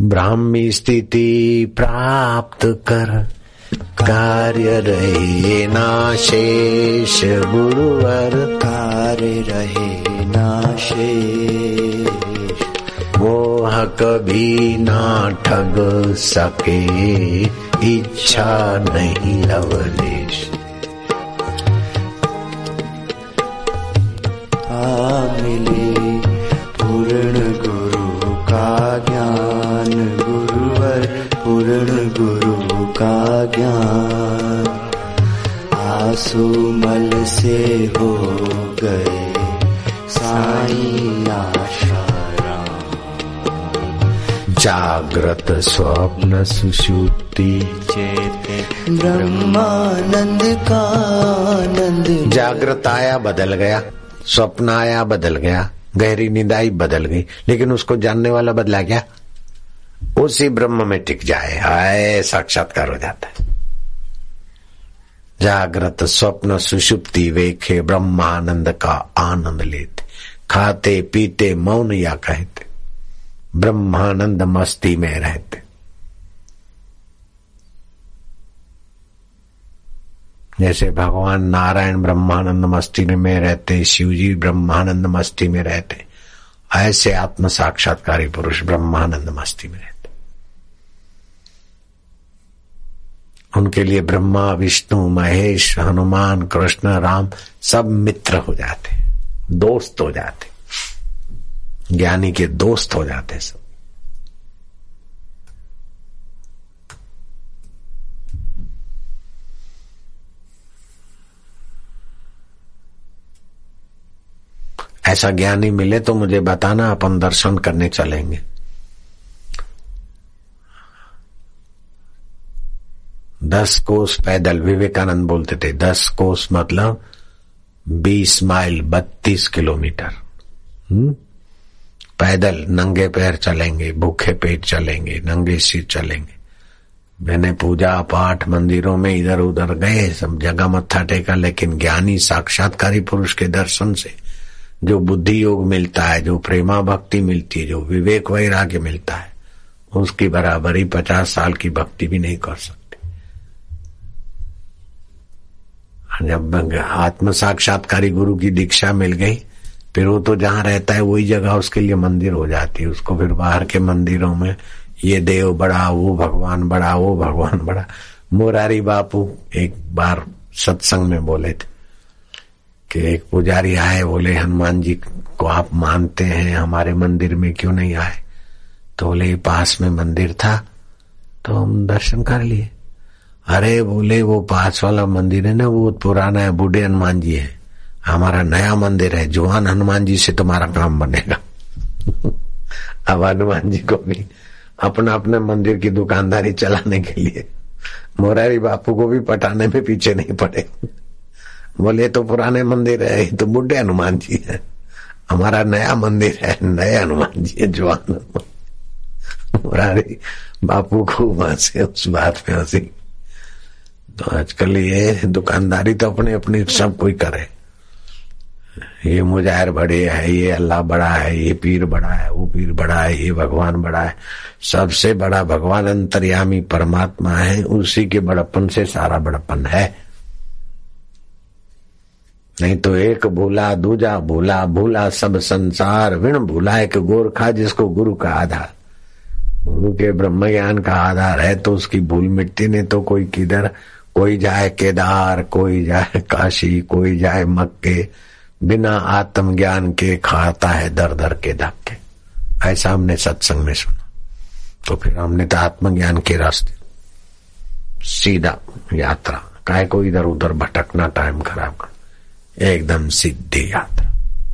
ब्राह्मी स्थिति प्राप्त कर, कार्य रहे ना शेष गुरुवर, कार्य रहे ना शेष, मोह कभी ना ठग सके, इच्छा नहीं लवलेश। मिले पूर्ण गुरु का ज्ञान, गुरुवर पूर्ण गुरु का ज्ञान, आंसू मल से हो गए साईं आशाराम। जागृत स्वप्न सुषुप्ति चेते ब्रह्मानंद का आनंद। जागृत आया बदल गया, स्वप्न आया बदल गया, गहरी नींद आई बदल गई, लेकिन उसको जानने वाला बदला क्या? उसी ब्रह्म में टिक जाए, आए साक्षात्कार हो जाता है। जागृत स्वप्न सुषुप्ति वेखे ब्रह्मानंद का आनंद लेते, खाते पीते मौन या कहते, ब्रह्मानंद मस्ती में रहते। जैसे भगवान नारायण ब्रह्मानंद मस्ती में रहते, शिवजी ब्रह्मानंद मस्ती में रहते, ऐसे आत्म साक्षात्कारी पुरुष ब्रह्मानंद मस्ती में रहते। उनके लिए ब्रह्मा विष्णु महेश हनुमान कृष्ण राम सब मित्र हो जाते, दोस्त हो जाते, ज्ञानी के दोस्त हो जाते सब। ऐसा ज्ञानी मिले तो मुझे बताना, अपन दर्शन करने चलेंगे। 10 कोस पैदल, विवेकानंद बोलते थे 10 कोस मतलब 20 माइल 32 किलोमीटर पैदल नंगे पैर चलेंगे, भूखे पेट चलेंगे, नंगे सिर चलेंगे। मैंने पूजा पाठ मंदिरों में इधर उधर गए, सब जगह मत्था टेका, लेकिन ज्ञानी साक्षात्कारी पुरुष के दर्शन से जो बुद्धि योग मिलता है, जो प्रेमा भक्ति मिलती है, जो विवेक वैराग्य मिलता है, उसकी बराबरी 50 साल की भक्ति भी नहीं कर सकती। जब आत्म साक्षात्कारी गुरु की दीक्षा मिल गई, फिर वो तो जहां रहता है वही जगह उसके लिए मंदिर हो जाती है। उसको फिर बाहर के मंदिरों में ये देव बड़ा, वो भगवान बड़ा, वो भगवान बड़ा। मोरारी बापू एक बार सत्संग में बोले थे कि एक पुजारी आए, बोले हनुमान जी को आप मानते हैं, हमारे मंदिर में क्यों नहीं आए? तो बोले पास में मंदिर था तो हम दर्शन कर लिए। अरे बोले वो पास वाला मंदिर है ना, वो पुराना है, बूढ़े हनुमान जी है, हमारा नया मंदिर है, जवान हनुमान जी से तुम्हारा काम बनेगा। अब हनुमान जी को भी अपना अपने मंदिर की दुकानदारी चलाने के लिए मोरारी बापू को भी पटाने में पीछे नहीं पड़े। बोले तो पुराने मंदिर है, तो बूढ़े हनुमान जी है, हमारा नया मंदिर है, नए हनुमान जी है, जवान हनुमान। मोरारी बापू को वहां से उस बात में हंसी। तो आजकल ये दुकानदारी तो अपनी अपनी सब कोई करे, ये मुजाहिर बड़े है, ये अल्लाह बड़ा है, ये पीर बड़ा है, वो पीर बड़ा है, ये भगवान बड़ा है। सबसे बड़ा भगवान अंतर्यामी परमात्मा है, उसी के बड़प्पन से सारा बड़प्पन है। नहीं तो एक भूला दूजा भूला, भूला सब संसार, विण भूला एक गोरखा जिसको गुरु का आधार। गुरु के ब्रह्म ज्ञान का आधार है तो उसकी भूल मिटती नहीं तो कोई किधर, कोई जाए केदार, कोई जाए काशी, कोई जाए मक्के, बिना आत्म ज्ञान के खाता है दर दर के धक्के। ऐसा हमने सत्संग में सुना। तो फिर हमने तो आत्मज्ञान के रास्ते सीधा यात्रा, काहे को इधर उधर भटकना, टाइम खराब करना, एकदम सीधी यात्रा।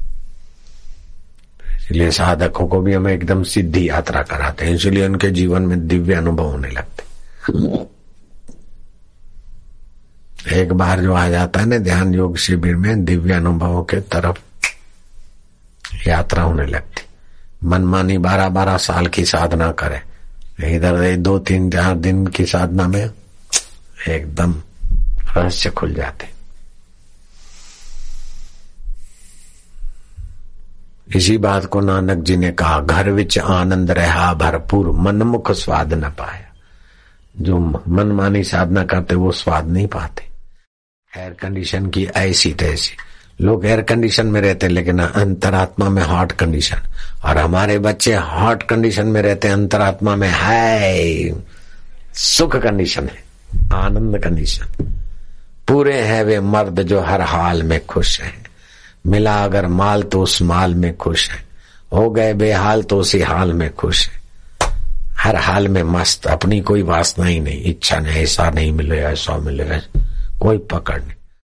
इसलिए साधकों को भी हमें एकदम सीधी यात्रा कराते हैं, इसलिए उनके जीवन में दिव्य अनुभव होने लगते। एक बार जो आ जाता है ना ध्यान योग शिविर में, दिव्य अनुभवों के तरफ यात्रा होने लगती। मनमानी 12-12 साल की साधना करे, इधर 2-3-4 दिन की साधना में एकदम रहस्य खुल जाते। इसी बात को नानक जी ने कहा, घर विच आनंद रहा भरपूर, मनमुख स्वाद न पाया। जो मनमानी साधना करते वो स्वाद नहीं पाते। एयर कंडीशन की ऐसी तैसी, लोग एयर कंडीशन में रहते लेकिन अंतरात्मा में हॉट कंडीशन, और हमारे बच्चे हॉट कंडीशन में रहते, अंतरात्मा में है सुख कंडीशन है, आनंद कंडीशन। पूरे हैं वे मर्द जो हर हाल में खुश हैं, मिला अगर माल तो उस माल में खुश है, हो गए बेहाल तो उसी हाल में खुश है। हर हाल में मस्त, अपनी कोई वासना ही नहीं, इच्छा नहीं, ऐसा नहीं मिले ऐसा मिले, कोई पकड़ नहीं।